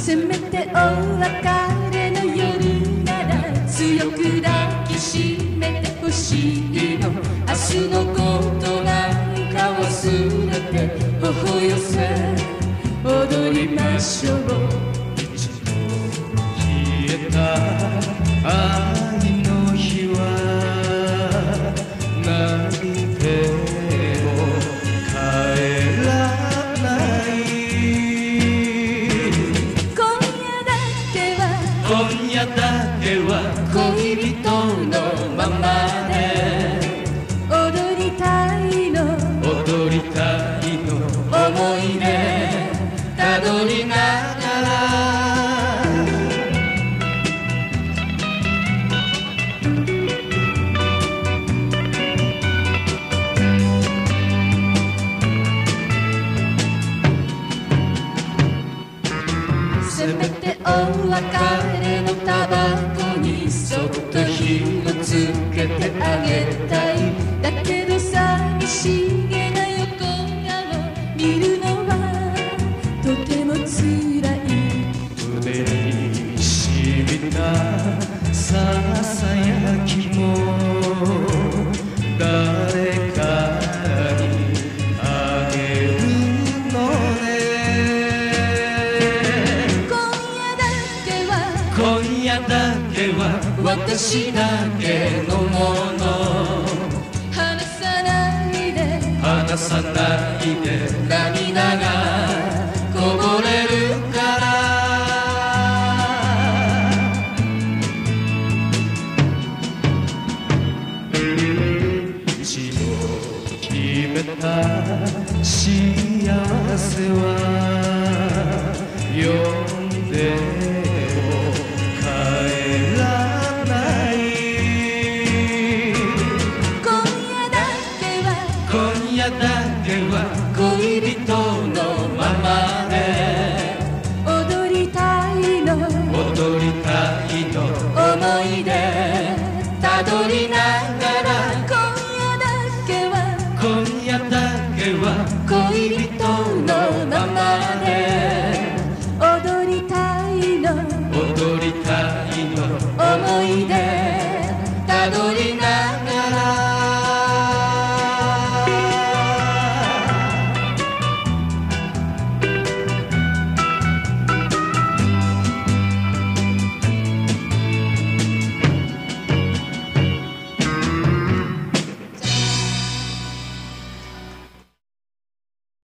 せめてお別れの夜なら強く抱きしめてほしいの。明日のことなんか忘れて微笑せ踊りましょう。 一度消えた愛の日は泣いても帰らない今夜だけは恋人のままで踊りたいの踊りたいの思い出たどりながらせめてお別れのタバコにそっと火をつけてあげたい。だけど寂しげな横顔見るのはとてもつらい。 腕に染みたささやきも誰かにあげるのね。今夜だけは私だけのもの離さないで離さないで涙がこぼれるから一度決めた幸せは